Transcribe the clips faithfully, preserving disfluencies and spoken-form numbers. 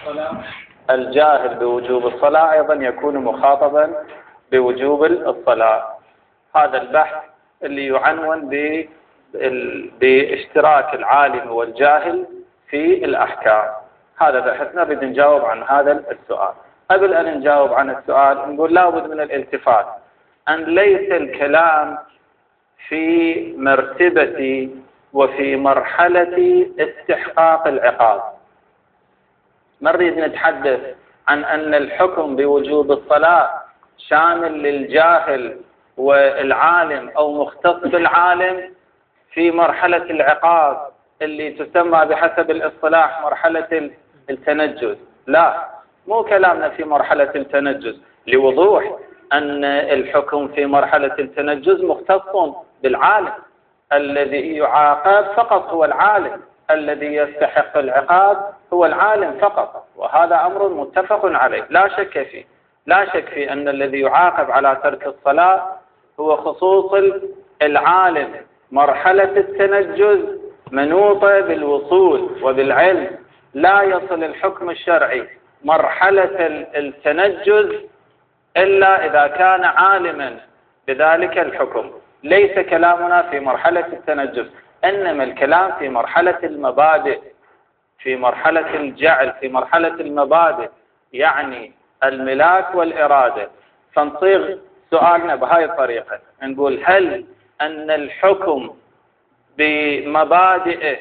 الجاهل بوجوب الصلاة أيضا يكون مخاطبا بوجوب الصلاة. هذا البحث اللي يعنون باشتراك العالم والجاهل في الأحكام. هذا بحثنا، بدنا نجاوب عن هذا السؤال. قبل أن نجاوب عن السؤال نقول لابد من الالتفات أن ليس الكلام في مرتبة وفي مرحلة استحقاق العقاب. ما نريد نتحدث عن أن الحكم بوجوب الصلاة شامل للجاهل والعالم أو مختص بالعالم في مرحلة العقاب اللي تسمى بحسب الاصطلاح مرحلة التنجز. لا، مو كلامنا في مرحلة التنجز، لوضوح أن الحكم في مرحلة التنجز مختص بالعالم. الذي يعاقب فقط هو العالم، الذي يستحق العقاب هو العالم فقط، وهذا أمر متفق عليه لا شك فيه. لا شك في أن الذي يعاقب على ترك الصلاة هو خصوص العالم. مرحلة التنجز منوطة بالوصول وبالعلم، لا يصل الحكم الشرعي مرحلة التنجز إلا إذا كان عالما بذلك الحكم. ليس كلامنا في مرحلة التنجز، إنما الكلام في مرحلة المبادئ، في مرحلة الجعل، في مرحلة المبادئ، يعني الملاك والإرادة. فنصيغ سؤالنا بهاي الطريقة، نقول هل أن الحكم بمبادئه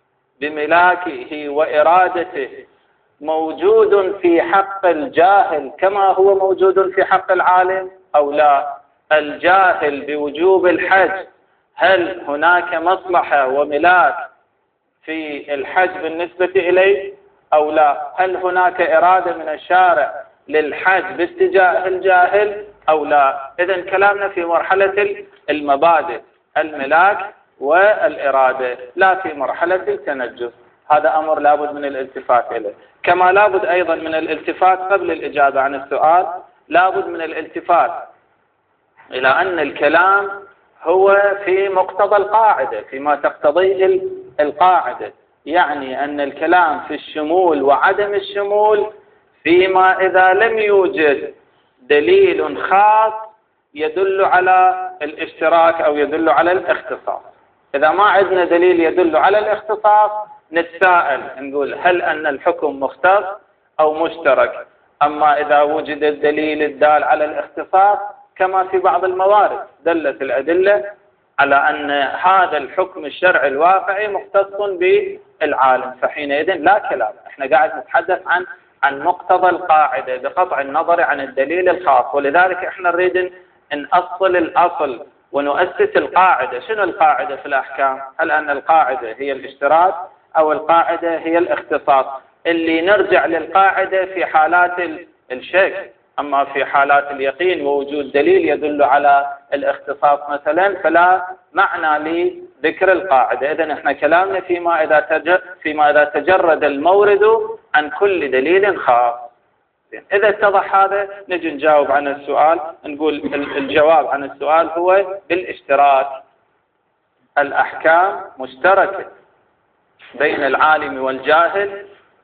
بملاكه وإرادته موجود في حق الجاهل كما هو موجود في حق العالم أو لا؟ الجاهل بوجوب الحج، هل هناك مصلحة وملاك في الحج بالنسبة إليه أو لا؟ هل هناك إرادة من الشارع للحج باتجاه الجاهل أو لا؟ إذن كلامنا في مرحلة المبادئ، الملاك والإرادة، لا في مرحلة التنجس. هذا أمر لابد من الالتفات إليه. كما لابد أيضا من الالتفات قبل الإجابة عن السؤال، لابد من الالتفات إلى أن الكلام هو في مقتضى القاعدة، فيما تقتضيه القاعدة، يعني أن الكلام في الشمول وعدم الشمول فيما إذا لم يوجد دليل خاص يدل على الاشتراك أو يدل على الاختصاص. إذا ما عندنا دليل يدل على الاختصاص نتساءل، نقول هل أن الحكم مختص أو مشترك؟ أما إذا وجد الدليل الدال على الاختصاص كما في بعض الموارد دلت الأدلة على أن هذا الحكم الشرعي الواقعي مختص بالعالم، فحينئذ لا كلام. احنا قاعد نتحدث عن عن مقتضى القاعدة بقطع النظر عن الدليل الخاص، ولذلك احنا نريد أن نأصل الأصل ونؤسس القاعدة. شنو القاعدة في الأحكام؟ هل أن القاعدة هي الاشتراك أو القاعدة هي الاختصاص؟ اللي نرجع للقاعدة في حالات الشك، أما في حالات اليقين ووجود دليل يدل على الاختصاص مثلا فلا معنى لذكر القاعدة. إذن احنا كلامنا فيما إذا تجرد, فيما إذا تجرد المورد عن كل دليل خاص. إذا اتضح هذا نجي نجاوب عن السؤال، نقول الجواب عن السؤال هو بالاشتراك. الأحكام مشتركة بين العالم والجاهل،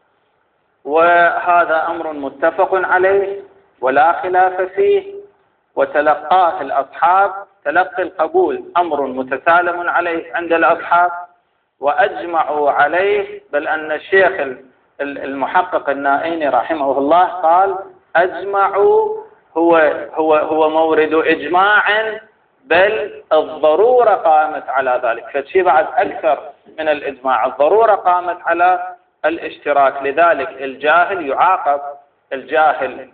وهذا أمر متفق عليه ولا خلاف فيه، وتلقاه الأصحاب تلقي القبول أمر متسالم عليه عند الأصحاب وأجمعوا عليه، بل أن الشيخ المحقق النائيني رحمه الله قال أجمعوا هو هو هو مورد إجماع، بل الضرورة قامت على ذلك. فشي بعد أكثر من الإجماع، الضرورة قامت على الاشتراك. لذلك الجاهل يعاقب، الجاهل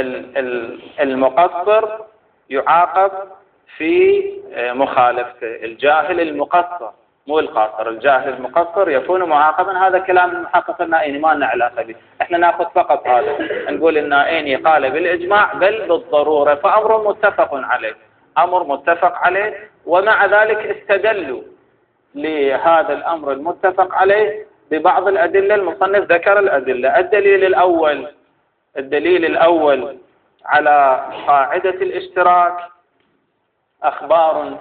المقصر يعاقب في مخالفته. الجاهل المقصر مو القاصر، الجاهل المقصر يكون معاقبا. هذا كلام المحقق النائيني ما لنا علاقه به، احنا ناخذ فقط هذا، نقول النائيني قال بالاجماع بل بالضروره، فامر متفق عليه، امر متفق عليه. ومع ذلك استدلوا لهذا الامر المتفق عليه ببعض الادله. المصنف ذكر الادله. الدليل الاول الدليل الاول على قاعده الاشتراك اخبار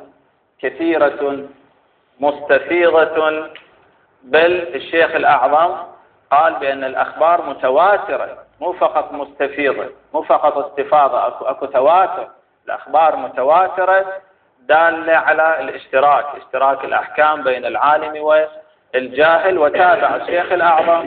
كثيره مستفيضة، بل الشيخ الأعظم قال بأن الأخبار متواترة مو فقط مستفيضة، مو فقط استفاضة، أكو, أكو تواتر. الأخبار متواترة دالة على الاشتراك، اشتراك الأحكام بين العالم والجاهل. وتابع الشيخ الأعظم،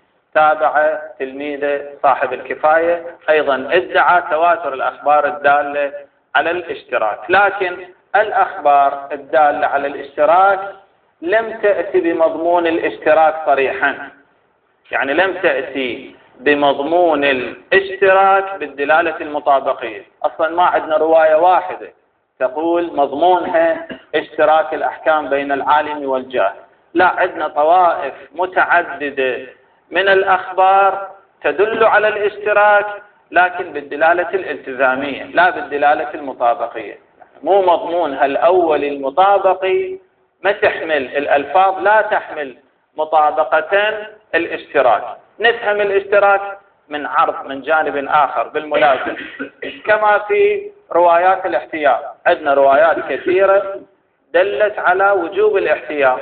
تابع تلميذه صاحب الكفاية أيضا ادعى تواتر الأخبار الدالة على الاشتراك. لكن الأخبار الدالة على الاشتراك لم تأتي بمضمون الاشتراك صريحا، يعني لم تأتي بمضمون الاشتراك بالدلالة المطابقية. أصلا ما عندنا رواية واحدة تقول مضمونها اشتراك الأحكام بين العالم والجاهل، لا، عندنا طوائف متعددة من الأخبار تدل على الاشتراك لكن بالدلالة الالتزامية لا بالدلالة المطابقية. مو مضمونها الأول المطابقي، ما تحمل الألفاظ لا تحمل مطابقة الاشتراك. نفهم الاشتراك من عرض من جانب آخر بالملازم، كما في روايات الاحتياط. عندنا روايات كثيرة دلت على وجوب الاحتياط،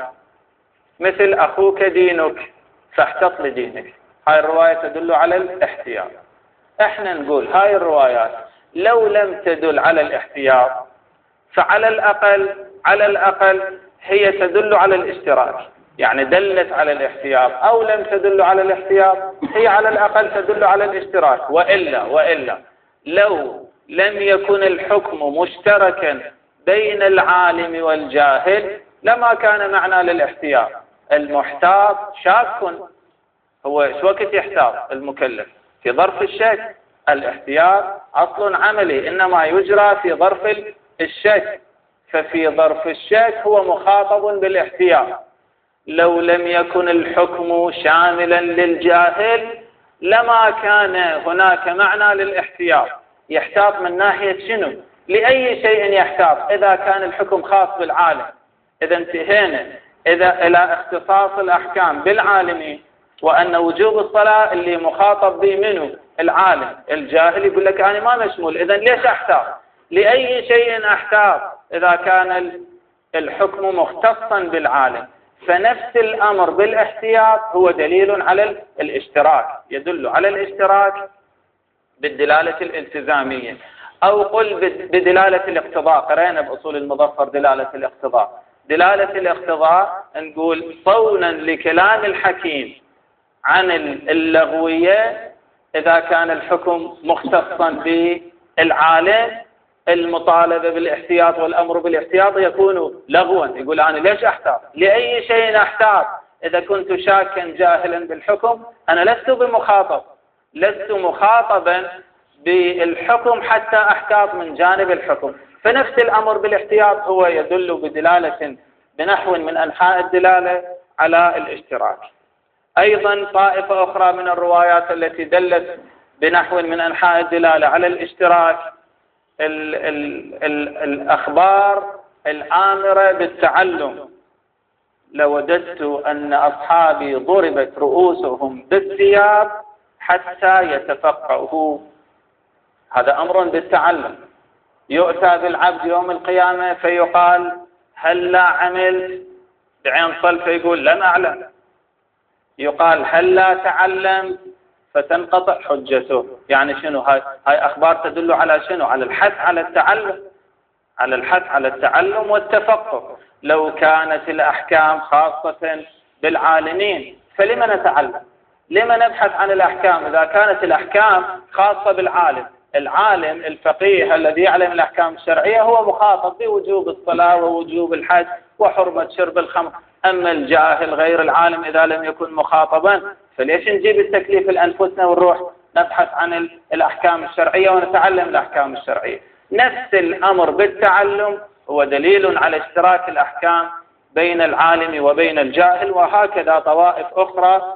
مثل أخوك دينك فاحتط لدينك، هاي الرواية تدل على الاحتياط. احنا نقول هاي الروايات لو لم تدل على الاحتياط فعلى الأقل على الأقل هي تدل على الاشتراك، يعني دلت على الاحتياط أو لم تدل على الاحتياط هي على الأقل تدل على الاشتراك. وإلا وإلا لو لم يكن الحكم مشتركا بين العالم والجاهل لما كان معنى للاحتياط. المحتاط شاك، هو شو وقت يحتاط المكلف؟ في ظرف الشك. الاحتياط أصل عملي إنما يجرى في ظرف الشك، ففي ظرف الشك هو مخاطب بالاحتياط. لو لم يكن الحكم شاملا للجاهل لما كان هناك معنى للاحتياط. يحتاط من ناحية شنو؟ لأي شيء يحتاط؟ إذا كان الحكم خاص بالعالم، إذا انتهينا إذا إلى اختصاص الأحكام بالعالم، وأن وجوب الصلاة اللي مخاطب به منه العالم، الجاهل يقول لك أنا ما مشمول، إذا ليش أحتاط؟ لأي شيء أحتاط إذا كان الحكم مختصا بالعالم. فنفس الأمر بالاحتياط هو دليل على الاشتراك، يدل على الاشتراك بالدلالة الالتزامية، أو قل بدلالة الاقتضاء. قرأنا بأصول المظفر دلالة الاقتضاء. دلالة الاقتضاء نقول صونا لكلام الحكيم عن اللغوية إذا كان الحكم مختصا بالعالم، المطالبة بالاحتياط والأمر بالاحتياط يكون لغوا. يقول أنا ليش أحتاط؟ لأي شيء أحتاط؟ إذا كنت شاكا جاهلا بالحكم أنا لست بمخاطب، لست مخاطبا بالحكم حتى أحتاط من جانب الحكم. فنفس الأمر بالاحتياط هو يدل بدلالة بنحو من أنحاء الدلالة على الاشتراك. أيضا طائفة أخرى من الروايات التي دلت بنحو من أنحاء الدلالة على الاشتراك ال ال ال الأخبار الآمرة بالتعلم. لوددت أن أصحابي ضربت رؤوسهم بالثياب حتى يتفقهوا. هذا أمر بالتعلم. يؤتى بالعبد يوم القيامة فيقال هل لا عمل بعين صل فيقول لم أعلم. يقال هل لا تعلم فتنقطع حجته. يعني شنو هاي؟ هاي أخبار تدل على شنو؟ على الحث على التعلم، على الحث على التعلم والتفقه. لو كانت الأحكام خاصة بالعالمين فلما نتعلم؟ لما نبحث عن الأحكام إذا كانت الأحكام خاصة بالعالم؟ العالم الفقيه الذي يعلم الأحكام الشرعية هو مخاطب بوجوب الصلاة ووجوب الحج وحرمة شرب الخمر. أما الجاهل غير العالم إذا لم يكن مخاطبا فليش نجيب التكليف لأنفسنا ونروح نبحث عن الأحكام الشرعية ونتعلم الأحكام الشرعية؟ نفس الأمر بالتعلم هو دليل على اشتراك الأحكام بين العالم وبين الجاهل. وهكذا طوائف أخرى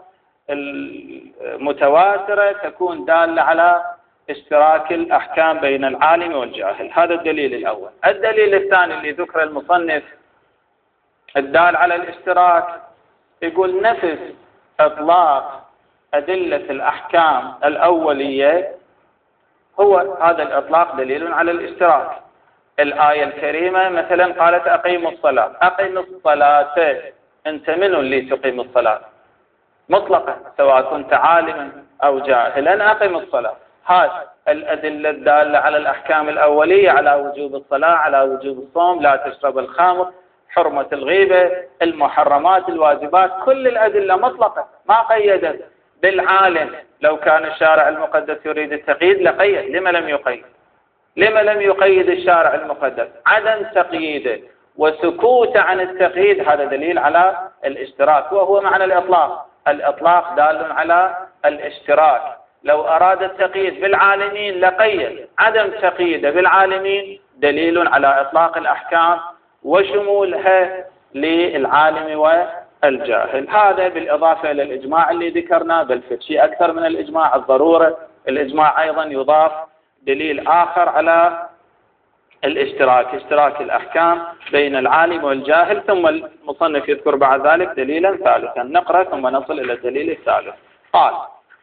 المتواترة تكون دالة على اشتراك الأحكام بين العالم والجاهل. هذا الدليل الأول. الدليل الثاني اللي ذكر المصنف الدال على الاشتراك، يقول نفس إطلاق أدلة الأحكام الأولية هو هذا الإطلاق دليل على الاشتراك. الآية الكريمة مثلا قالت أقيموا الصلاة. أقيم الصلاة، أنت من اللي تقيم الصلاة؟ مطلقة، سواء كنت عالما أو جاهلا أقم الصلاة. هذه الأدلة الدالة على الأحكام الأولية، على وجوب الصلاة، على وجوب الصوم، لا تشرب الخمر، حرمة الغيبة، المحرمات، الواجبات، كل الأدلة مطلقة ما قيدت بالعالم. لو كان الشارع المقدس يريد التقييد لقيد، لما لم يقيد؟ لما لم يقيد الشارع المقدس؟ عدم تقييده وسكوت عن التقييد هذا دليل على الاشتراك، وهو معنى الإطلاق. الإطلاق دال على الاشتراك. لو أراد التقييد بالعالمين لقيد، عدم تقييده بالعالمين دليل على إطلاق الأحكام وشمولها للعالم والجاهل. هذا بالإضافة إلى الإجماع اللي ذكرنا، بل في شيء أكثر من الإجماع، الضرورة. الإجماع أيضا يضاف دليل آخر على الاشتراك، اشتراك الأحكام بين العالم والجاهل. ثم المصنف يذكر بعد ذلك دليلا ثالثا. نقرأ ثم نصل إلى الدليل الثالث. قال: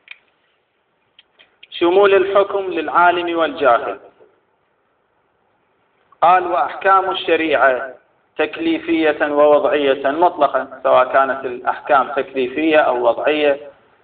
شمول الحكم للعالم والجاهل. قال: وأحكام الشريعة تكليفية ووضعية مطلقة، سواء كانت الأحكام تكليفية أو وضعية.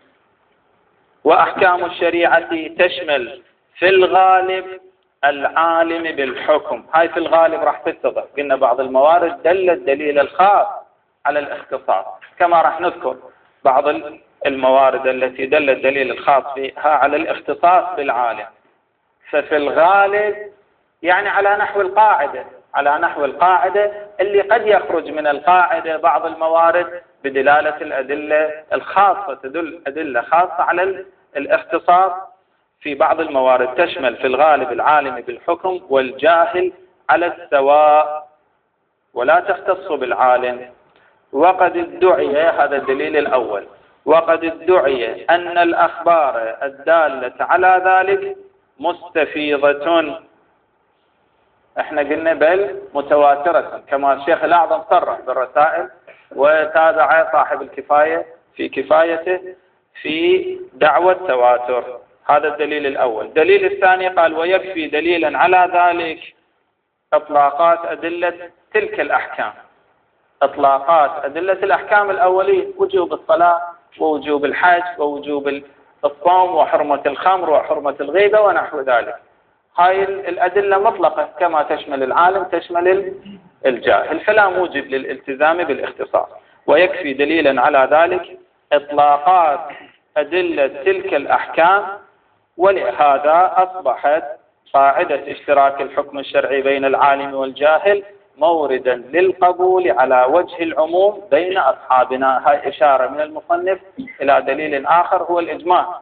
وأحكام الشريعة تشمل في الغالب العالم بالحكم. هاي في الغالب راح تتضح. قلنا بعض الموارد دل الدليل الخاص على الاختصاص، كما راح نذكر بعض الموارد التي دل الدليل الخاص فيها على الاختصاص بالعالم. ففي الغالب يعني على نحو القاعدة، على نحو القاعدة اللي قد يخرج من القاعدة بعض الموارد بدلالة الأدلة الخاصة، تدل أدلة خاصة على الاختصاص في بعض الموارد. تشمل في الغالب العالم بالحكم والجاهل على السواء، ولا تختص بالعالم. وقد ادعي، هذا الدليل الأول، وقد ادعي أن الأخبار الدالة على ذلك مستفيضة. احنا قلنا بل متواترة، كما الشيخ الأعظم صرح بالرسائل، وتابع صاحب الكفاية في كفايته في دعوة التواتر. هذا الدليل الأول. الدليل الثاني قال: ويكفي دليلا على ذلك إطلاقات أدلة تلك الأحكام. إطلاقات أدلة الأحكام الأولية: وجوب الصلاة، ووجوب الحج، ووجوب الصوم، وحرمة الخمر، وحرمة الغيبة، ونحو ذلك. هاي الأدلة مطلقة، كما تشمل العالم تشمل الجاهل، فلا موجب للالتزام بالاختصاص. ويكفي دليلا على ذلك إطلاقات أدلة تلك الأحكام. ولهذا أصبحت قاعدة اشتراك الحكم الشرعي بين العالم والجاهل موردا للقبول على وجه العموم بين أصحابنا. هاي إشارة من المصنف إلى دليل آخر هو الإجماع.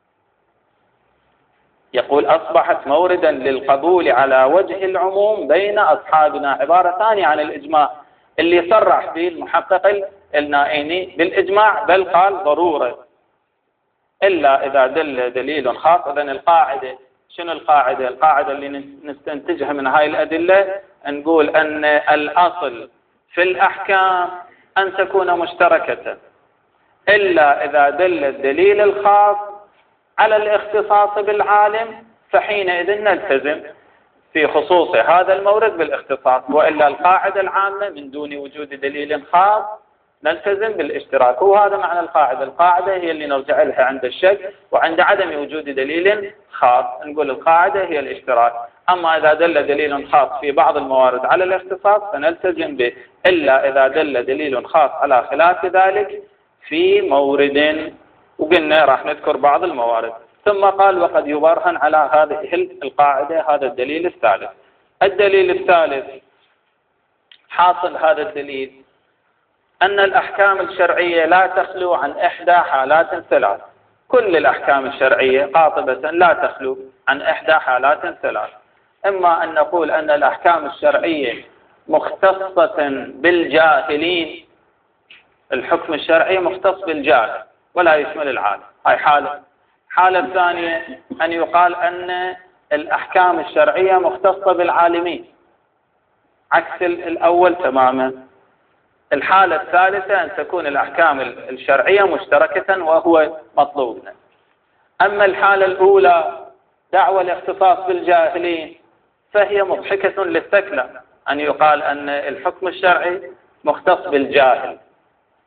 يقول: أصبحت موردا للقبول على وجه العموم بين أصحابنا، عبارة ثانية عن الإجماع اللي صرح به المحقق النائيني بالإجماع، بل قال ضرورة إلا إذا دل دليل خاص. إذن القاعدة، شنو القاعدة؟ القاعدة اللي نستنتجها من هاي الأدلة، نقول أن الأصل في الأحكام أن تكون مشتركة، إلا إذا دل الدليل الخاص على الاختصاص بالعالم، فحينئذ نلتزم في خصوص هذا المورد بالاختصاص، وإلا القاعدة العامة من دون وجود دليل خاص نلتزم بالاشتراك. وهذا معنى القاعدة. القاعدة هي اللي نرجع لها عند الشك وعند عدم وجود دليل خاص، نقول القاعدة هي الاشتراك. أما إذا دل دليل خاص في بعض الموارد على الاختصاص فنلتزم به، إلا إذا دل دليل خاص على خلاف ذلك في مورد. وقلنا راح نذكر بعض الموارد. ثم قال: وقد يبرهن على هذه القاعدة. هذا الدليل الثالث. الدليل الثالث، حاصل هذا الدليل أن الأحكام الشرعية لا تخلو عن إحدى حالات ثلاث. كل الأحكام الشرعية قاطبة لا تخلو عن إحدى حالات ثلاث: إما أن نقول أن الأحكام الشرعية مختصة بالجاهلين، الحكم الشرعي مختص بالجاهل ولا يشمل العالم، هاي حالة. حالة ثانية أن يقال أن الأحكام الشرعية مختصة بالعالمين، عكس الأول تماما. الحالة الثالثة أن تكون الأحكام الشرعية مشتركة وهو مطلوبنا. أما الحالة الأولى دعوى الاختصاص بالجاهلين فهي مضحكة للثكلى، أن يقال أن الحكم الشرعي مختص بالجاهل،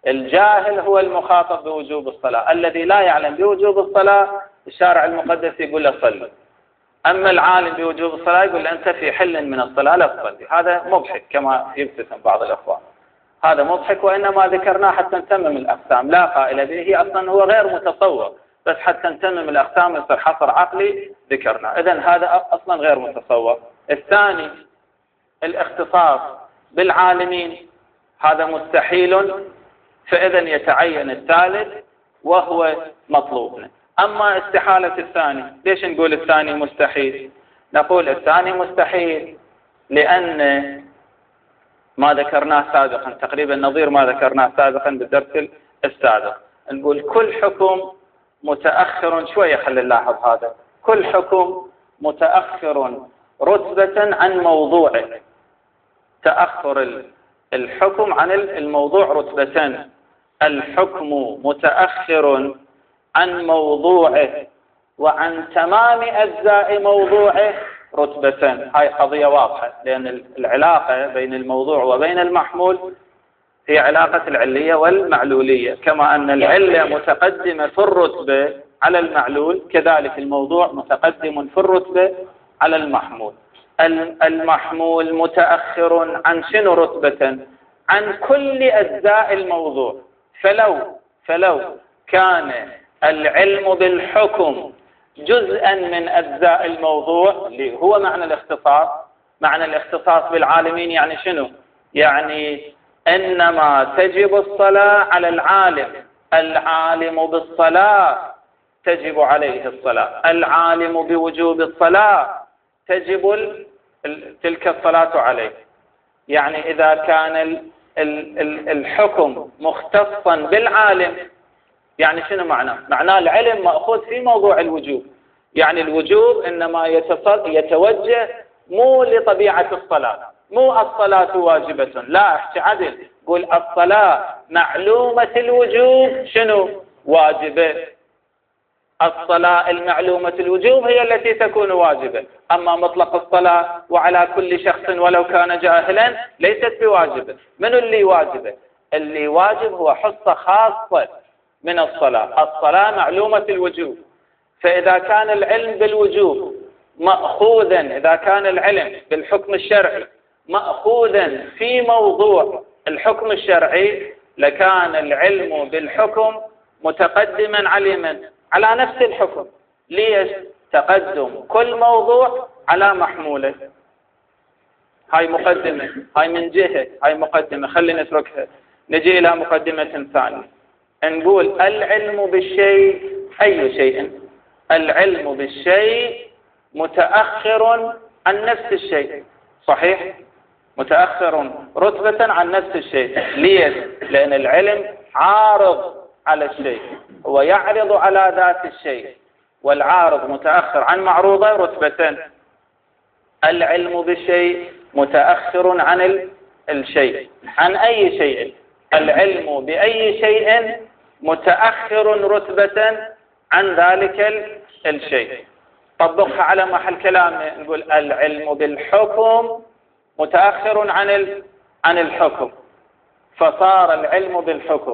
الجاهل هو المخاطب بوجوب الصلاة، الذي لا يعلم بوجوب الصلاة الشارع المقدس يقول له صلي. أما العالم بوجوب الصلاة يقول له أنت في حل من الصلاة لا تصلي. هذا مضحك كما يبتسم بعض الأخوان، هذا مضحك، وإنما ذكرناه حتى نتمم الأقسام، لا قائل به، أصلا هو غير متصور، بس حتى نتمم الأقسام يصير حصر عقلي ذكرنا. إذن هذا أصلا غير متصور. الثاني الاختصاص بالعالمين، هذا مستحيل، فإذا يتعين الثالث وهو مطلوب. أما استحالة الثاني، ليش نقول الثاني مستحيل؟ نقول الثاني مستحيل لأن ما ذكرناه سابقا، تقريبا نظير ما ذكرناه سابقا بالدرس السابق. نقول كل حكم متأخر، شوية خلي نلاحظ هذا، كل حكم متأخر رتبة عن موضوعه. تأخر الحكم عن الموضوع رتبتان، الحكم متأخر عن موضوعه وعن تمام أجزاء موضوعه رتبتان. هاي قضية واضحة، لأن العلاقة بين الموضوع وبين المحمول هي علاقة العلية والمعلولية، كما أن العلة متقدمة في الرتبة على المعلول، كذلك الموضوع متقدم في الرتبة على المحمول. المحمول متأخر عن شنو رتبة؟ عن كل أجزاء الموضوع. فلو فلو كان العلم بالحكم جزءا من أجزاء الموضوع، اللي هو معنى الاختصاص، معنى الاختصاص بالعالمين يعني شنو؟ يعني إنما تجب الصلاة على العالم، العالم بالصلاة تجب عليه الصلاة، العالم بوجوب الصلاة تجب تلك الصلاة عليه. يعني إذا كان الحكم مختصا بالعالم، يعني شنو معناه؟ معناه العلم مأخوذ في موضوع الوجوب، يعني الوجوب إنما يتوجه مو لطبيعة الصلاة، مو الصلاة واجبة، لا، احكي عدل، قول الصلاة معلومة الوجوب شنو؟ واجبة. الصلاة المعلومة الوجوب هي التي تكون واجبة، أما مطلق الصلاة وعلى كل شخص ولو كان جاهلا ليست بواجبة. من اللي واجبة؟ اللي واجب هو حصة خاصة من الصلاة، الصلاة معلومة الوجوب. فإذا كان العلم بالوجوب مأخوذا، إذا كان العلم بالحكم الشرعي مأخوذا في موضوع الحكم الشرعي، لكان العلم بالحكم متقدما على من؟ على نفس الحكم. ليش؟ تقدم كل موضوع على محموله. هاي مقدمة، هاي من جهة، هاي مقدمة، خلينا نتركها. نجي إلى مقدمة ثانية، نقول العلم بالشيء أي شيء؟ العلم بالشيء متأخر عن نفس الشيء، صحيح؟ متأخر رتبة عن نفس الشيء. ليش؟ لأن العلم عارض على الشيء، هو يعرض على ذات الشيء، والعارض متأخر عن معروضه رتبتين. العلم بالشيء متأخر عن الشيء. عن أي شيء؟ العلم بأي شيء متأخر رتبة عن ذلك الشيء. طبقها على محل كلامنا، نقول العلم بالحكم متأخر عن عن الحكم، فصار العلم بالحكم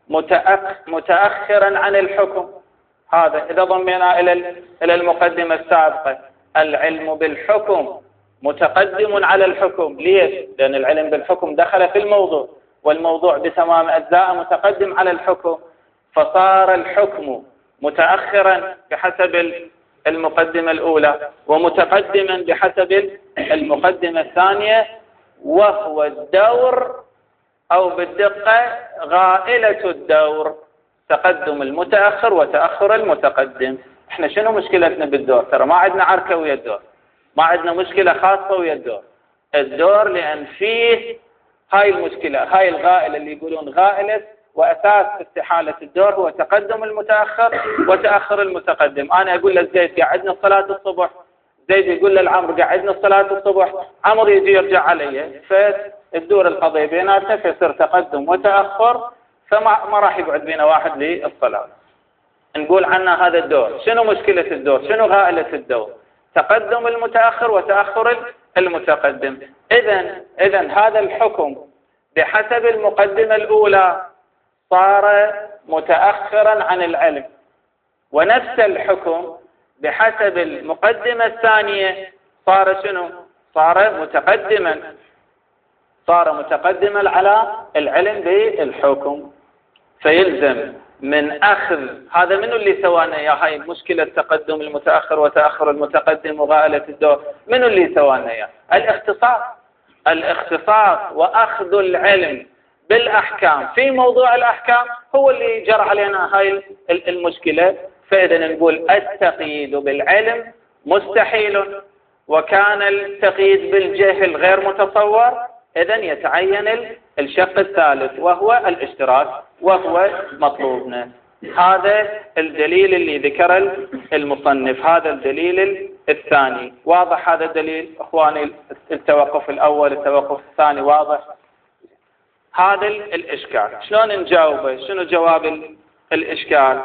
متأخرا عن الحكم. هذا إذا ضمينا إلى إلى المقدمة السابقة، العلم بالحكم متقدم على الحكم. ليش؟ لأن العلم بالحكم دخل في الموضوع، والموضوع بتمام أجزاء متقدم على الحكم، فصار الحكم متأخرا بحسب المقدمة الأولى ومتقدما بحسب المقدمة الثانية، وهو الدور أو بالدقة غائلة الدور، تقدم المتأخر وتأخر المتقدم. احنا شنو مشكلتنا بالدور؟ ترى ما عندنا عركة ويا الدور، ما عندنا مشكلة خاصة ويا الدور. الدور لأن فيه هاي المشكلة، هاي الغائلة اللي يقولون غائلة، وأساس استحالة الدور هو تقدم المتأخر وتأخر المتقدم. أنا أقول لزيد قعدنا الصلاة الصبح، زيد يقول للعمر قعدنا الصلاة الصبح، عمر يجي يرجع علي، فالدور القضية بيناتنا فيصير تقدم وتأخر، فما ما راح يقعد بينا واحد للصلاة. نقول عنه هذا الدور. شنو مشكلة الدور؟ شنو غائلة الدور؟ تقدم المتأخر وتأخر المتقدم. إذن إذن هذا الحكم بحسب المقدمة الأولى صار متأخرا عن العلم، ونفس الحكم بحسب المقدمة الثانية صار شنو؟ صار متقدما صار متقدما على العلم بالحكم. فيلزم من أخذ هذا منو اللي سوانا يا هاي مشكلة تقدم المتأخر وتأخر المتقدم وغائلة الدور؟ منو اللي سوانا يا الاختصاص الاختصاص وأخذ العلم بالأحكام في موضوع الأحكام هو اللي جرى علينا هاي المشكلة. فإذا نقول التقييد بالعلم مستحيل، وكان التقييد بالجهل غير متصور، إذن يتعين الشق الثالث وهو الاشتراك، وهو مطلوبنا. هذا الدليل اللي ذكر المصنف، هذا الدليل الثاني. واضح هذا الدليل اخواني؟ التوقف الاول التوقف الثاني واضح؟ هذا الاشكال شلون نجاوبه؟ شنو جواب الاشكال؟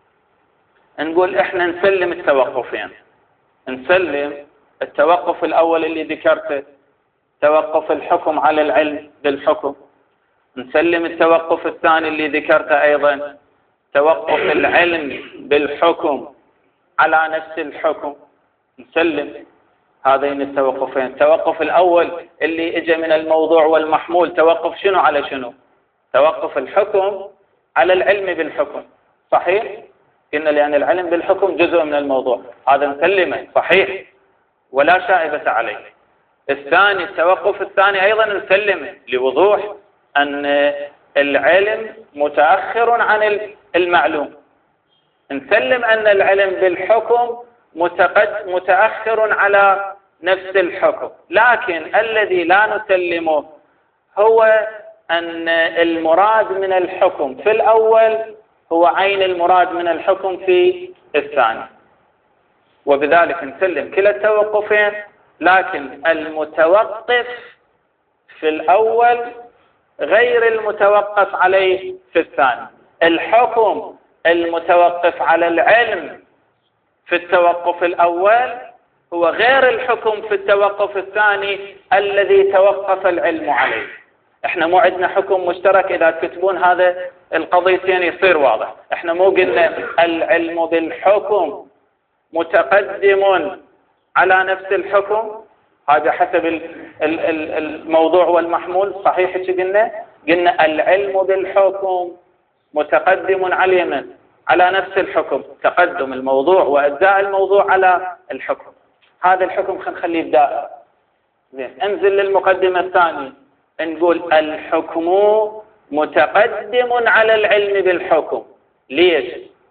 نقول احنا نسلم التوقفين. نسلم التوقف الاول اللي ذكرته، توقف الحكم على العلم بالحكم. نسلم التوقف الثاني اللي ذكرته ايضا، توقف العلم بالحكم على نفس الحكم. نسلم هذين التوقفين. التوقف الاول اللي اجى من الموضوع والمحمول توقف شنو على شنو؟ توقف الحكم على العلم بالحكم، صحيح؟ قلنا لأن العلم بالحكم جزء من الموضوع، هذا نسلمه صحيح ولا شائبة عليه. الثاني التوقف الثاني أيضا نسلمه لوضوح أن العلم متأخر عن المعلوم. نسلم أن العلم بالحكم متأخر على نفس الحكم، لكن الذي لا نسلمه هو أن المراد من الحكم في الأول هو عين المراد من الحكم في الثاني، وبذلك نسلم كلا التوقفين، لكن المتوقف في الأول غير المتوقف عليه في الثاني. الحكم المتوقف على العلم في التوقف الأول هو غير الحكم في التوقف الثاني الذي توقف العلم عليه. احنا مو عندنا حكم مشترك، إذا تكتبون هذا القضيتين يصير واضح. احنا مو قلنا العلم بالحكم متقدم على نفس الحكم، هذا حسب الموضوع والمحمول، صحيح ايش قلنا؟ قلنا العلم بالحكم متقدم على من؟ على نفس الحكم، تقدم الموضوع وأجزاء الموضوع على الحكم. هذا الحكم خلينا نخليه بدائرة. زين، انزل للمقدمة الثانية، نقول الحكم متقدم على العلم بالحكم. ليش؟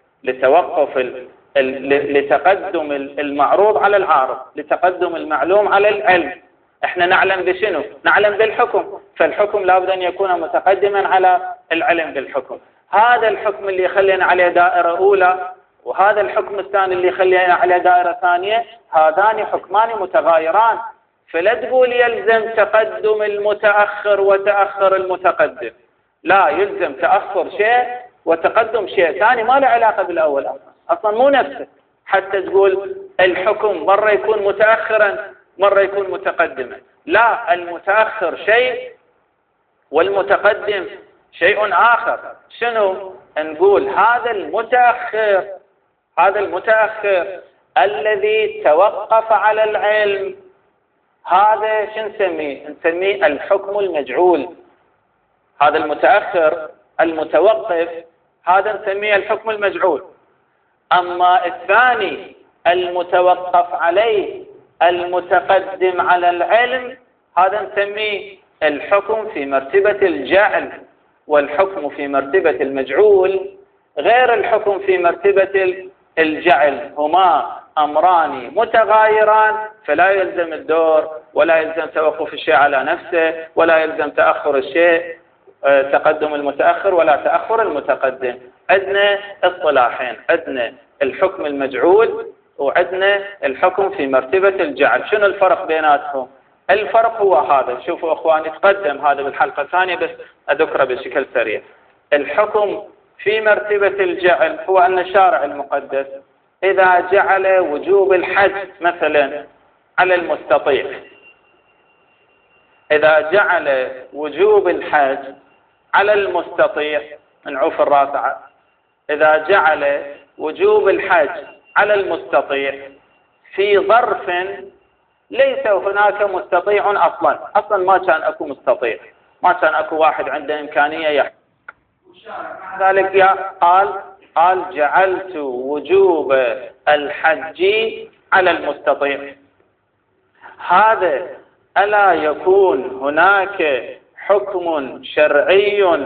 لتوقف ال... ال... لتقدم المعروض على العارض، لتقدم المعلوم على العلم. احنا نعلم بشنو؟ نعلم بالحكم، فالحكم لابد ان يكون متقدما على العلم بالحكم. هذا الحكم اللي يخلينا عليه دائرة أولى، وهذا الحكم الثاني اللي يخلينا عليه دائرة ثانية، هذان حكمان متغايران. فلا تقول يلزم تقدم المتأخر وتأخر المتقدم، لا، يلزم تأخر شيء وتقدم شيء ثاني ما له علاقة بالأول، أصلا مو نفسه. حتى تقول الحكم مرة يكون متأخرا مرة يكون متقدما، لا، المتأخر شيء والمتقدم شيء آخر. شنو؟ نقول هذا المتأخر هذا المتأخر الذي توقف على العلم، هذا شو نسميه؟ نسميه الحكم المجعول. هذا المتأخر المتوقف هذا نسميه الحكم المجعول. أما الثاني المتوقف عليه المتقدم على العلم هذا نسميه الحكم في مرتبة الجعل، والحكم في مرتبة المجعول غير الحكم في مرتبة الجعل، هما أمران متغايران، فلا يلزم الدور ولا يلزم توقف الشيء على نفسه ولا يلزم تأخر الشيء، تقدم المتأخر ولا تأخر المتقدم. عندنا اصطلاحين، عندنا الحكم المجعول وعندنا الحكم في مرتبة الجعل. شنو الفرق بيناتهم؟ الفرق هو هذا، شوفوا أخواني، تقدم هذا بالحلقة الثانية بس أذكره بشكل سريع. الحكم في مرتبة الجعل هو أن الشارع المقدس إذا جعل وجوب الحج مثلا على المستطيع، إذا جعل وجوب الحج على المستطيع منعوف الراس إذا جعل وجوب الحج على المستطيع في ظرف ليس هناك مستطيع أصلا أصلا ما كان أكو مستطيع، ما كان أكو واحد عنده إمكانية يحج، ذلك قال قال جعلت وجوب الحج على المستطيع. هذا ألا يكون هناك حكم شرعي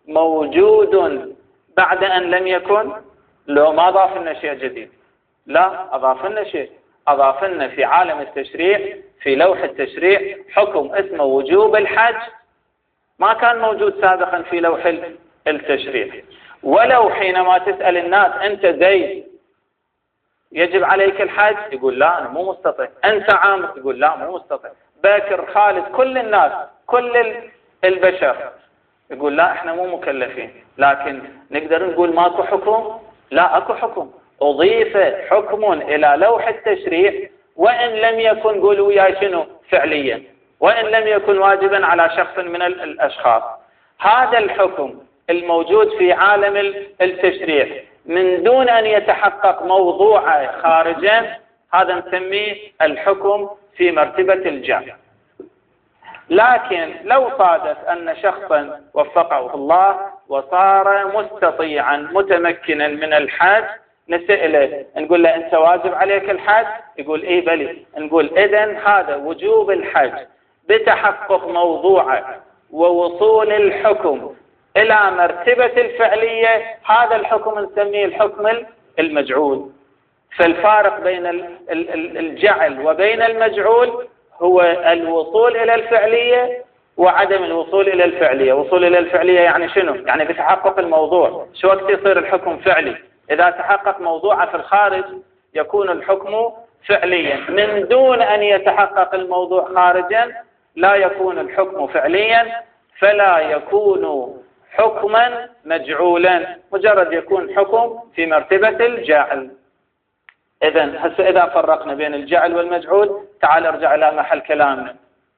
موجود بعد أن لم يكن؟ لو ما أضاف لنا شيء جديد، لا أضاف لنا شيء، أضاف لنا في عالم التشريع في لوح التشريع حكم اسمه وجوب الحج ما كان موجود سابقا في لوح التشريع. ولو حينما تسأل الناس أنت زيد يجب عليك الحج يقول لا أنا مو مستطيع، أنت عامر يقول لا مو مستطيع، باكر خالد كل الناس كل البشر يقول لا احنا مو مكلفين. لكن نقدر نقول ماكو حكم؟ لا اكو حكم، اضيف حكم الى لوح التشريع وان لم يكن قولوا يا شنو فعليا، وان لم يكن واجبا على شخص من الاشخاص. هذا الحكم الموجود في عالم التشريع من دون ان يتحقق موضوعه خارجا هذا نسميه الحكم في مرتبة الجعل. لكن لو صادف أن شخصا وفقه الله وصار مستطيعا متمكنا من الحج نسأله نقول له أنت واجب عليك الحج؟ يقول إيه بلي. نقول إذن هذا وجوب الحج بتحقق موضوعه ووصول الحكم إلى مرتبة الفعلية، هذا الحكم نسميه الحكم المجعول. فالفارق بين الجعل وبين المجعول هو الوصول إلى الفعلية وعدم الوصول إلى الفعلية. وصول إلى الفعلية يعني شنو؟ يعني بتحقق الموضوع. شو وقت يصير الحكم فعلي؟ إذا تحقق موضوعه في الخارج يكون الحكم فعليا، من دون أن يتحقق الموضوع خارجا لا يكون الحكم فعليا، فلا يكون حكما مجعولا، مجرد يكون حكم في مرتبة الجعل. إذن هسه إذا فرقنا بين الجعل والمجعول تعال ارجع إلى محل كلامنا،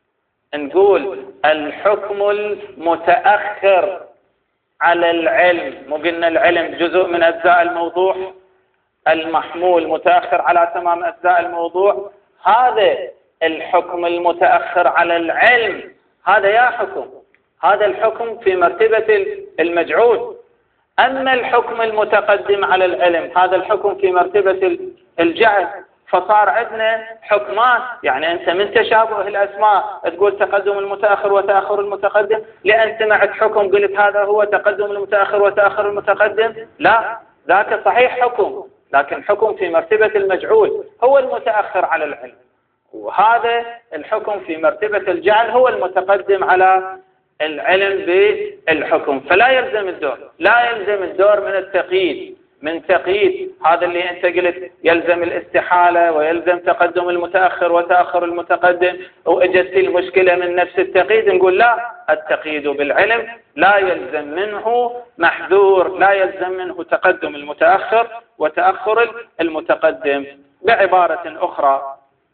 نقول الحكم المتأخر على العلم، مو قلنا العلم جزء من أجزاء الموضوع، المحمول متأخر على تمام أجزاء الموضوع، هذا الحكم المتأخر على العلم هذا يا حكم، هذا الحكم في مرتبة المجعول. أما الحكم المتقدم على العلم هذا الحكم في مرتبة الجعل. فصار عندنا حكمان، يعني أنت من تشابه الأسماء تقول تقدم المتأخر وتأخر المتقدم، لأن سمعت حكم قلت هذا هو تقدم المتأخر وتأخر المتقدم، لا ذاك صحيح حكم، لكن حكم في مرتبة المجعول هو المتأخر على العلم، وهذا الحكم في مرتبة الجعل هو المتقدم على العلم بالحكم. فلا يلزم الدور، لا يلزم الدور من التقييد، من تقييد هذا اللي انت قلت يلزم الاستحالة ويلزم تقدم المتأخر وتأخر المتقدم، واجت المشكلة من نفس التقييد نقول لا، التقييد بالعلم لا يلزم منه محذور، لا يلزم منه تقدم المتأخر وتأخر المتقدم. بعبارة أخرى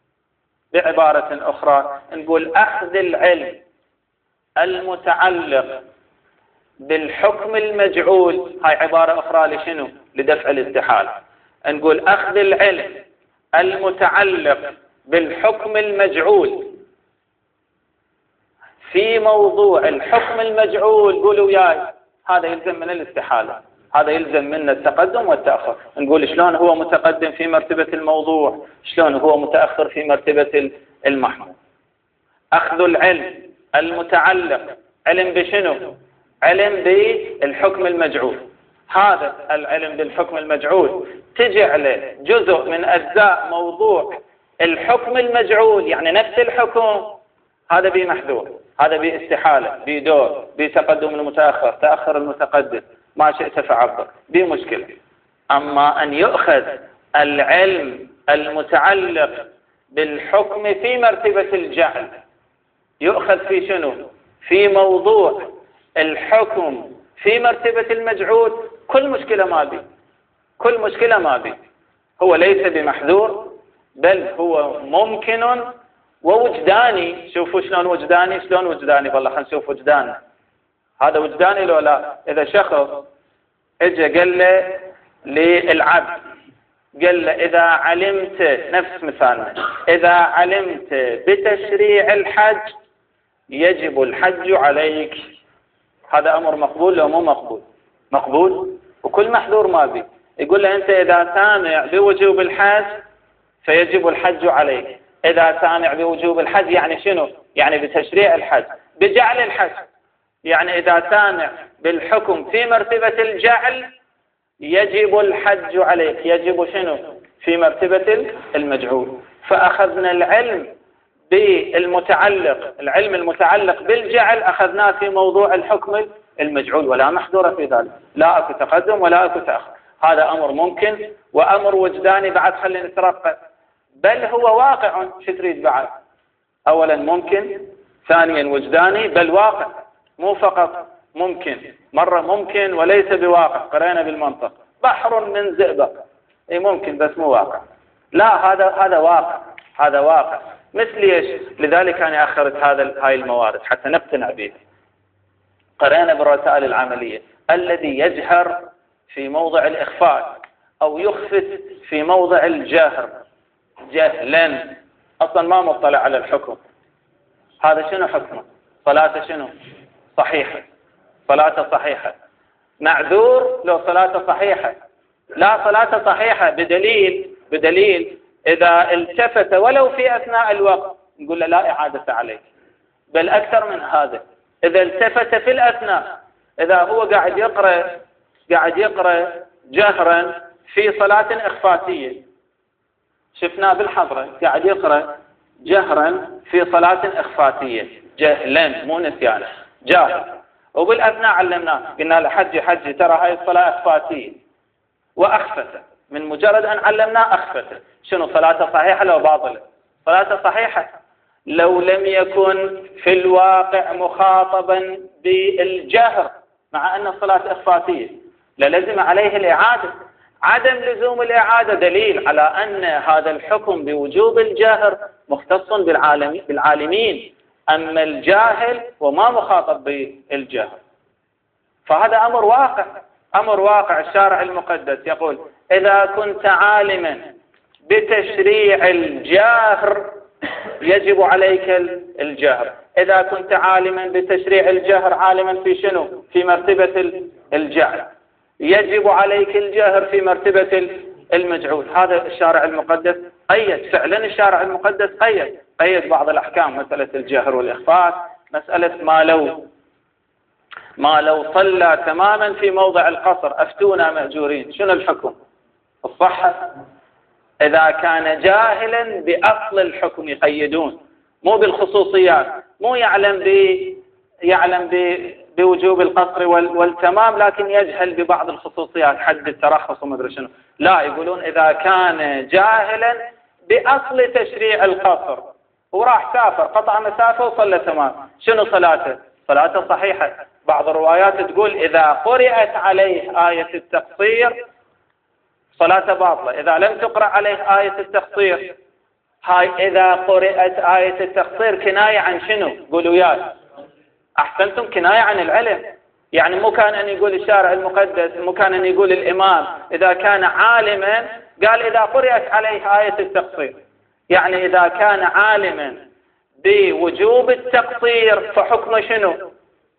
بعبارة أخرى نقول أخذ العلم المتعلق بالحكم المجعول، هاي عبارة أخرى لشنو؟ لدفع الاستحالة. نقول أخذ العلم المتعلق بالحكم المجعول في موضوع الحكم المجعول قولوا وياي هذا يلزم من الاستحالة، هذا يلزم من التقدم والتأخر. نقول شلون هو متقدم في مرتبة الموضوع، شلون هو متأخر في مرتبة المحمول. أخذ العلم المتعلق علم بشنو؟ علم بالحكم المجعول. هذا العلم بالحكم المجعول تجعله جزء من أجزاء موضوع الحكم المجعول، يعني نفس الحكم، هذا بمحذور، هذا باستحالة، بدور، بتقدم المتأخر، تأخر المتقدم، ما شئت فعبر، بمشكلة. أما أن يؤخذ العلم المتعلق بالحكم في مرتبة الجعل يؤخذ في شنو؟ في موضوع الحكم في مرتبة المجعول، كل مشكلة ما بي، كل مشكلة ما بي، هو ليس بمحذور بل هو ممكن ووجداني. شوفوا شلون وجداني، شلون وجداني، والله خلينا نشوف وجداني. هذا وجداني لو لا؟ إذا شخص اجى قال له للعبد، قال له إذا علمت، نفس مثالنا، إذا علمت بتشريع الحج يجب الحج عليك، هذا أمر مقبول لو مو مقبول؟ مقبول، وكل محذور ما بي. يقول له أنت إذا سامع بوجوب الحج فيجب الحج عليك. إذا سامع بوجوب الحج يعني شنو؟ يعني بتشريع الحج، بجعل الحج، يعني إذا سامع بالحكم في مرتبة الجعل يجب الحج عليك، يجب شنو؟ في مرتبة المجعول. فأخذنا العلم بالمتعلق، العلم المتعلق بالجعل أخذناه في موضوع الحكم المجعول، ولا محذور في ذلك، لا أكو تقدم ولا أكو تأخر. هذا أمر ممكن وأمر وجداني بعد، خلينا نترقى، بل هو واقع. شو تريد بعد؟ أولا ممكن، ثانيا وجداني، بل واقع، مو فقط ممكن، مرة ممكن وليس بواقع، قرأنا بالمنطق بحر من زئبق، اي ممكن بس مو واقع. لا، هذا هذا واقع، هذا واقع. مثل ايش؟ لذلك أنا أخرت هذا هاي الموارد حتى نقتنع به. قرأنا بالرسائل العملية الذي يجهر في موضع الإخفاء أو يخفت في موضع الجهر جهلا، أصلا ما مطلع على الحكم، هذا شنو حكمه؟ صلاته شنو؟ صحيحة، صلاته صحيحة. معذور لو صلاته صحيحة؟ لا، صلاته صحيحة بدليل بدليل إذا التفت ولو في أثناء الوقت نقول له لا إعادة عليك، بل أكثر من هذا، إذا التفت في الأثناء، إذا هو قاعد يقرأ قاعد يقرأ جهرا في صلاة إخفاتية، شفناه بالحضرة قاعد يقرأ جهرا في صلاة إخفاتية جهلا مو نسيانا، جاهل، وبالأثناء علمناه قلنا له حج حج ترى هاي الصلاة إخفاتية وأخفته، من مجرد أن علمناه أخفته. شنو صلاته صحيحة لو باطلة؟ صلاته صحيحة لو لم يكن في الواقع مخاطبا بالجهر، مع أن الصلاة إخفاتية للزم عليه الإعادة. عدم لزوم الإعادة دليل على أن هذا الحكم بوجوب الجهر مختص بالعالم بالعالمين، أما الجاهل وما مخاطب بالجهر. فهذا أمر واقع، أمر واقع. الشارع المقدس يقول إذا كنت عالما بتشريع الجهر يجب عليك الجهر. إذا كنت عالما بتشريع الجهر، عالما في شنو؟ في مرتبة الجعل، يجب عليك الجهر في مرتبة المجعول. هذا الشارع المقدس قيد، فعلا الشارع المقدس قيد قيد بعض الأحكام، مسألة الجهر والإخفاء، مسألة ما لو ما لو صلى تماما في موضع القصر أفتونا مأجورين، شنو الحكم؟ الصحة. إذا كان جاهلا بأصل الحكم يقيدون، مو بالخصوصيات، مو يعلم ب يعلم ب بوجوب القصر والتمام لكن يجهل ببعض الخصوصيات، حد الترخص وما ادري شنو، لا، يقولون إذا كان جاهلا بأصل تشريع القصر وراح سافر قطع مسافة وصلى تمام، شنو صلاته؟ صلاته صحيحة. بعض الروايات تقول إذا قرأت عليه آية التقصير صلاته باطلة، إذا لم تقرأ عليه آية التقصير. هاي إذا قرأت آية التقصير كناية عن شنو؟ قولوا يا أحسنتم، كناية عن العلم. يعني مو كان أن يقول الشارع المقدس، مو كان أن يقول الإمام إذا كان عالما قال إذا قرأت عليه آية التقصير، يعني إذا كان عالما بوجوب التقصير فحكم شنو؟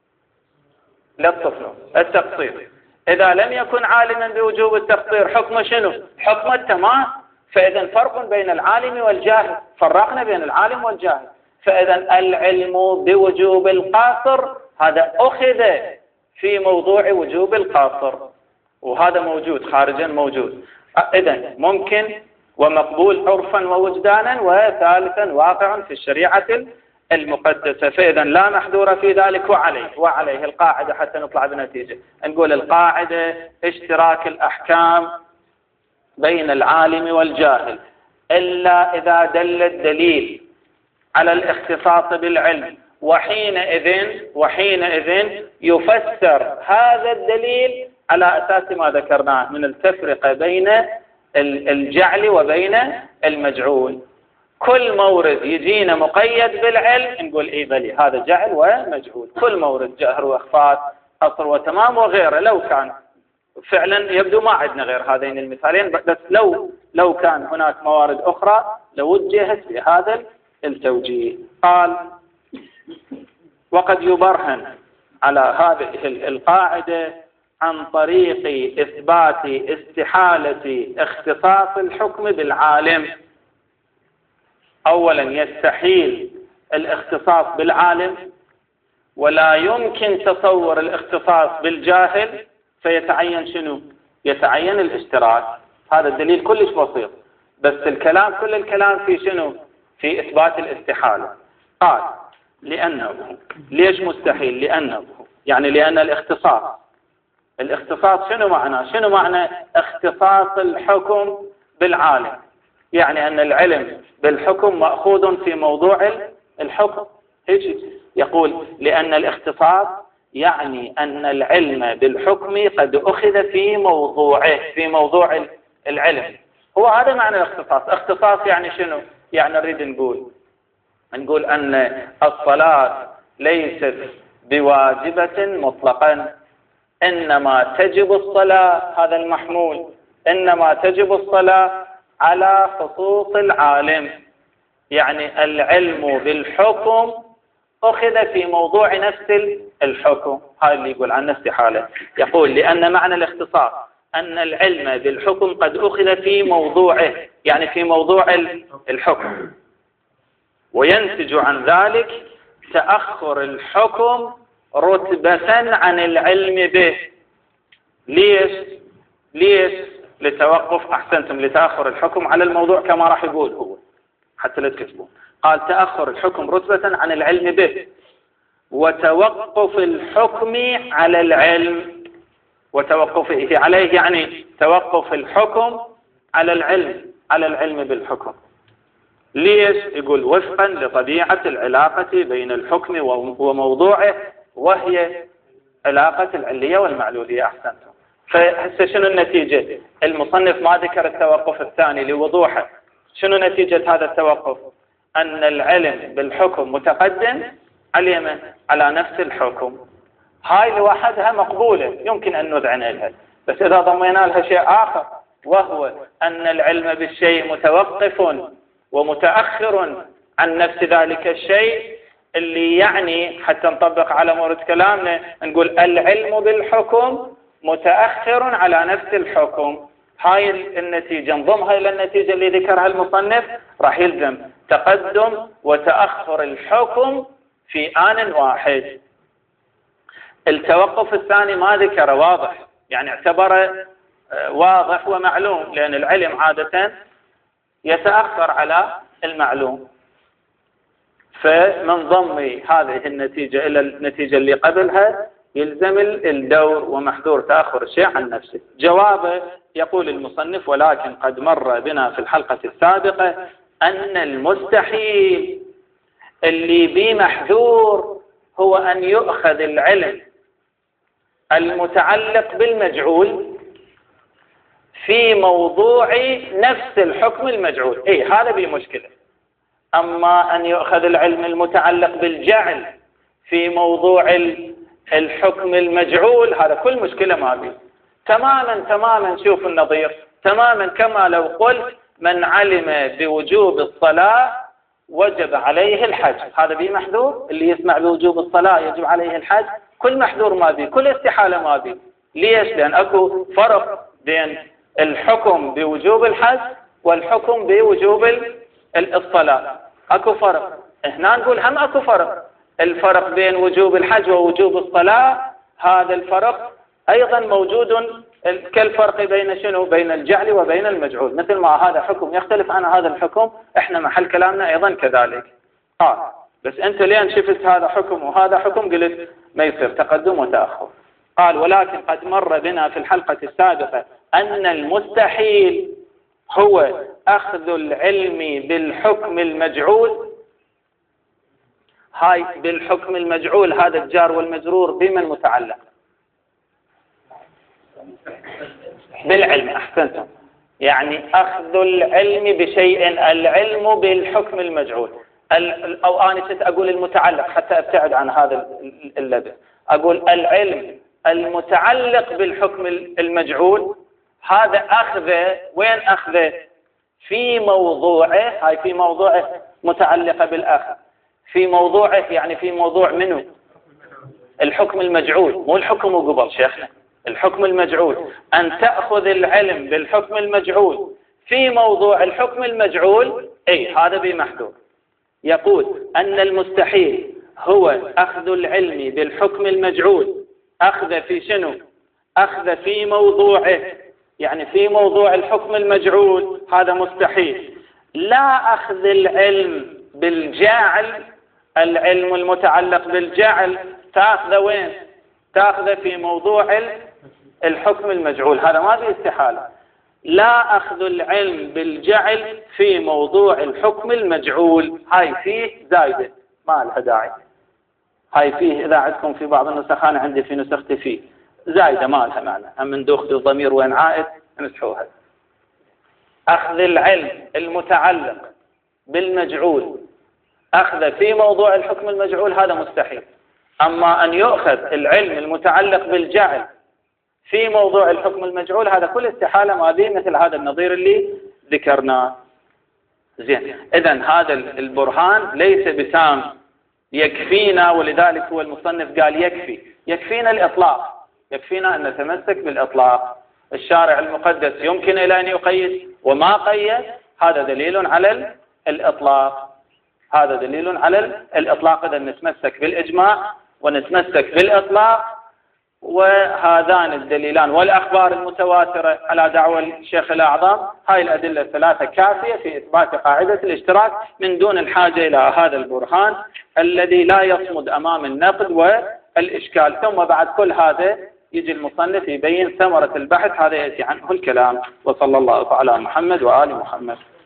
للطفل التقصير. إذا لم يكن عالما بوجوب التقصير حكم شنو؟ حكم التمام. فإذا فرق بين العالم والجاهل، فرقنا بين العالم والجاهل. فإذا العلم بوجوب القاصر هذا أخذ في موضوع وجوب القاصر، وهذا موجود خارجا موجود. إذا ممكن ومقبول عرفا ووجدانا، وثالثا واقع في الشريعة المقدسة. فإذا لا محذور في ذلك. وعليه وعليه القاعدة حتى نطلع بنتيجة، نقول القاعدة اشتراك الأحكام بين العالم والجاهل إلا إذا دل الدليل على الاختصاص بالعلم، وحينئذ وحينئذ يفسر هذا الدليل على أساس ما ذكرناه من التفرقة بين الجعل وبين المجعول. كل مورد يجينا مقيد بالعلم نقول إيه بلي هذا جعل ومجهول. كل مورد جهر وإخفاء قصر وتمام وغيره لو كان فعلا يبدو ما عندنا غير هذين المثالين، بس لو لو كان هناك موارد أخرى لوجهت بهذا التوجيه. قال وقد يبرهن على هذه القاعدة عن طريق إثبات استحالة اختصاص الحكم بالعالم. أولا يستحيل الاختصاص بالعالم، ولا يمكن تصور الاختصاص بالجاهل، فيتعين شنو؟ يتعين الاشتراك. هذا الدليل كلش بسيط، بس الكلام كل الكلام في شنو؟ في إثبات الاستحالة. قال لأنه ليش مستحيل؟ لأنه يعني لأن الاختصاص الاختصاص شنو معناه؟ شنو معنى اختصاص الحكم بالعالم؟ يعني أن العلم بالحكم مأخوذ في موضوع الحكم. هيك يقول لأن الاختصاص يعني أن العلم بالحكم قد أخذ في موضوعه، في موضوع العلم. هو هذا معنى الاختصاص. اختصاص يعني شنو؟ يعني نريد نقول نقول أن الصلاة ليست بواجبة مطلقا، إنما تجب الصلاة، هذا المحمول، إنما تجب الصلاة على خصوص العالم. يعني العلم بالحكم أخذ في موضوع نفس الحكم. هذا اللي يقول عنه استحالة. يقول لأن معنى الاختصاص أن العلم بالحكم قد أخذ في موضوعه، يعني في موضوع الحكم، وينتج عن ذلك تأخر الحكم رتبة عن العلم به. ليش؟ ليش؟ لتوقف، أحسنتم، لتأخر الحكم على الموضوع كما راح يقول هو حتى لا تكتبون. قال تأخر الحكم رتبة عن العلم به، وتوقف الحكم على العلم، وتوقفه عليه يعني توقف الحكم على العلم، على العلم بالحكم. ليش؟ يقول وفقا لطبيعة العلاقة بين الحكم وموضوعه، وهي علاقة العلية والمعلولية. أحسنتم. فهسه شنو النتيجة؟ المصنف ما ذكر التوقف الثاني لوضوحه. شنو نتيجة هذا التوقف؟ أن العلم بالحكم متقدم على على نفس الحكم. هاي لوحدها مقبولة، يمكن أن نذعن لها، بس إذا ضمينا لها شيء آخر، وهو أن العلم بالشيء متوقف ومتأخر عن نفس ذلك الشيء، اللي يعني حتى نطبق على مورد كلامنا نقول العلم بالحكم متأخر على نفس الحكم. هاي النتيجة نضمها إلى النتيجة اللي ذكرها المصنف، راح يلزم تقدم وتأخر الحكم في آن واحد. التوقف الثاني ما ذكره، واضح، يعني اعتبره واضح ومعلوم، لأن العلم عادة يتأخر على المعلوم. فمن ضم هذه النتيجة إلى النتيجة اللي قبلها يلزم الدور ومحذور تأخر الشيء عن نفسه. جوابه يقول المصنف ولكن قد مر بنا في الحلقة السابقة أن المستحيل اللي بيه محذور هو أن يؤخذ العلم المتعلق بالمجعول في موضوع نفس الحكم المجعول. إيه هذا بيه مشكلة. أما أن يؤخذ العلم المتعلق بالجعل في موضوع الحكم المجعول هذا كل مشكلة ما بيه. تماما تماما شوف النظير، تماما كما لو قلت من علم بوجوب الصلاة وجب عليه الحج، هذا بيه محذور. اللي يسمع بوجوب الصلاة يجب عليه الحج كل محذور ما بيه، كل استحالة ما بيه. ليش؟ لأن أكو فرق بين الحكم بوجوب الحج والحكم بوجوب الصلاة. أكو فرق. هنا نقول هم أكو فرق. الفرق بين وجوب الحج ووجوب الصلاة هذا الفرق أيضا موجود كالفرق بين شنو؟ بين الجعل وبين المجعول. مثل ما هذا حكم يختلف عن هذا الحكم، احنا محل كلامنا أيضا كذلك. آه بس أنت لين شفت هذا حكم وهذا حكم قلت ما يصير تقدم وتأخر. قال ولكن قد مر بنا في الحلقة السابقة أن المستحيل هو أخذ العلم بالحكم المجعول. هاي بالحكم المجعول هذا الجار والمجرور بمن متعلق؟ بالعلم. أحسنتم. يعني أخذ العلم بشيء، العلم بالحكم المجعول، أو أنا كنت أقول المتعلق حتى أبتعد عن هذا اللبس، أقول العلم المتعلق بالحكم المجعول، هذا أخذه وين أخذه؟ في موضوعه، هاي في موضوعه متعلقة بالأخذ، في موضوعه يعني في موضوع منه الحكم المجعول، مو الحكم قبل شيخنا، الحكم المجعول، أن تأخذ العلم بالحكم المجعول في موضوع الحكم المجعول، أي هذا بمحذور. يقول أن المستحيل هو أخذ العلم بالحكم المجعول، أخذ في شنو؟ أخذ في موضوعه، يعني في موضوع الحكم المجعول، هذا مستحيل. لا أخذ العلم بالجعل، العلم المتعلق بالجعل تأخذ وين؟ تأخذ في موضوع الحكم المجعول، هذا ما في استحالة. لا أخذ العلم بالجعل في موضوع الحكم المجعول، هاي فيه زايدة ما لها داعي، هاي فيه إذا عندكم في بعض النسخ، أنا عندي في نسختي فيه زايدة ما لها معنى، هم من دخل الضمير وين عائد نمسحوها. أخذ العلم المتعلق بالمجعول أخذ في موضوع الحكم المجعول هذا مستحيل. أما أن يؤخذ العلم المتعلق بالجعل في موضوع الحكم المجعول هذا كل استحالة ما به، مثل هذا النظير اللي ذكرناه. زين، إذن هذا البرهان ليس بتام يكفينا، ولذلك هو المصنف قال يكفي، يكفينا الإطلاق، يكفينا أن نتمسك بالإطلاق. الشارع المقدس يمكن إلى أن يقيد وما قيد، هذا دليل على الإطلاق، هذا دليل على الإطلاق. إذا نتمسك بالإجماع ونتمسك بالإطلاق، وهذان الدليلان والأخبار المتواترة على دعوى الشيخ الأعظم، هاي الأدلة الثلاثة كافية في إثبات قاعدة الاشتراك من دون الحاجة إلى هذا البرهان الذي لا يصمد أمام النقد والإشكال. ثم بعد كل هذا يجي المصنف يبين ثمرة البحث، هذا يأتي عنه الكلام. وصلى الله على محمد وآل محمد.